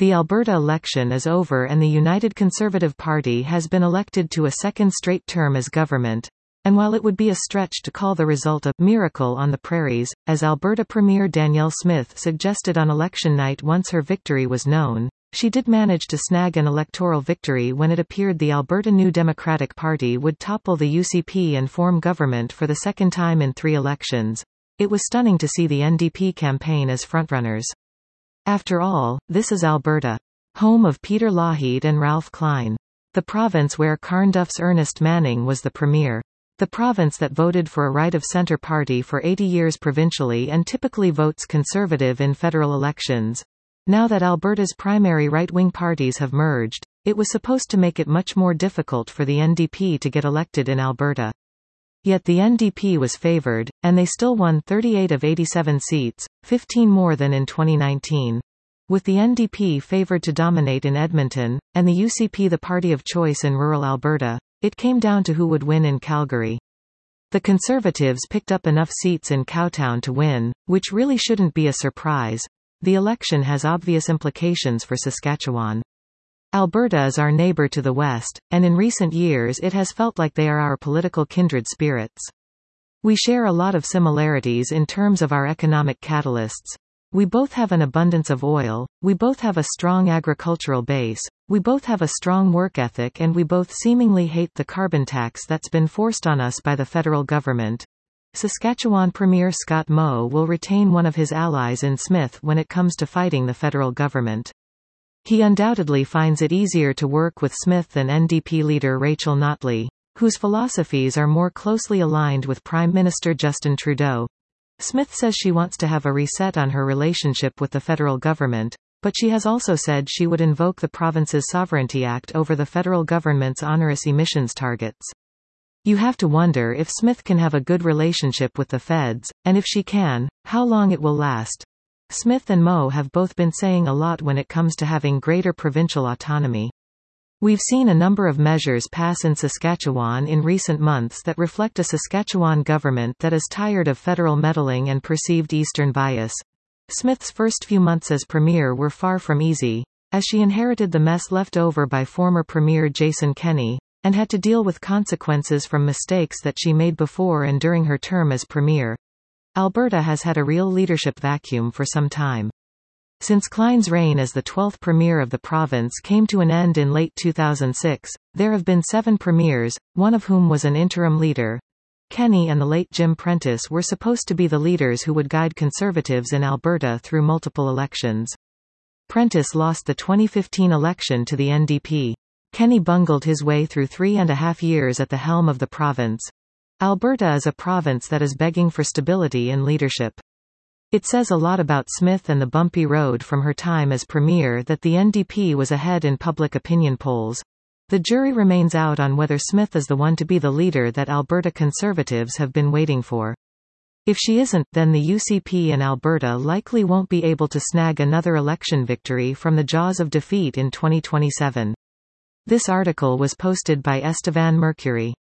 The Alberta election is over and the United Conservative Party has been elected to a second straight term as government. And while it would be a stretch to call the result a miracle on the prairies, as Alberta Premier Danielle Smith suggested on election night once her victory was known, she did manage to snag an electoral victory when it appeared the Alberta New Democratic Party would topple the UCP and form government for the second time in 3 elections. It was stunning to see the NDP campaign as frontrunners. After all, this is Alberta, home of Peter Lougheed and Ralph Klein. The province where Carnduff's Ernest Manning was the premier. The province that voted for a right-of-centre party for 80 years provincially and typically votes Conservative in federal elections. Now that Alberta's primary right-wing parties have merged, it was supposed to make it much more difficult for the NDP to get elected in Alberta. Yet the NDP was favoured, and they still won 38 of 87 seats, 15 more than in 2019. With the NDP favoured to dominate in Edmonton, and the UCP the party of choice in rural Alberta, it came down to who would win in Calgary. The Conservatives picked up enough seats in Cowtown to win, which really shouldn't be a surprise. The election has obvious implications for Saskatchewan. Alberta is our neighbour to the west, and in recent years it has felt like they are our political kindred spirits. We share a lot of similarities in terms of our economic catalysts. We both have an abundance of oil, we both have a strong agricultural base, we both have a strong work ethic, and we both seemingly hate the carbon tax that's been forced on us by the federal government. Saskatchewan Premier Scott Moe will retain one of his allies in Smith when it comes to fighting the federal government. He undoubtedly finds it easier to work with Smith than NDP leader Rachel Notley, whose philosophies are more closely aligned with Prime Minister Justin Trudeau. Smith says she wants to have a reset on her relationship with the federal government, but she has also said she would invoke the province's Sovereignty Act over the federal government's onerous emissions targets. You have to wonder if Smith can have a good relationship with the feds, and if she can, how long it will last. Smith and Moe have both been saying a lot when it comes to having greater provincial autonomy. We've seen a number of measures pass in Saskatchewan in recent months that reflect a Saskatchewan government that is tired of federal meddling and perceived Eastern bias. Smith's first few months as premier were far from easy, as she inherited the mess left over by former Premier Jason Kenney, and had to deal with consequences from mistakes that she made before and during her term as premier. Alberta has had a real leadership vacuum for some time. Since Klein's reign as the 12th premier of the province came to an end in late 2006, there have been 7 premiers, one of whom was an interim leader. Kenney and the late Jim Prentice were supposed to be the leaders who would guide Conservatives in Alberta through multiple elections. Prentice lost the 2015 election to the NDP. Kenney bungled his way through 3.5 years at the helm of the province. Alberta is a province that is begging for stability and leadership. It says a lot about Smith and the bumpy road from her time as premier that the NDP was ahead in public opinion polls. The jury remains out on whether Smith is the one to be the leader that Alberta Conservatives have been waiting for. If she isn't, then the UCP in Alberta likely won't be able to snag another election victory from the jaws of defeat in 2027. This article was posted by Estevan Mercury.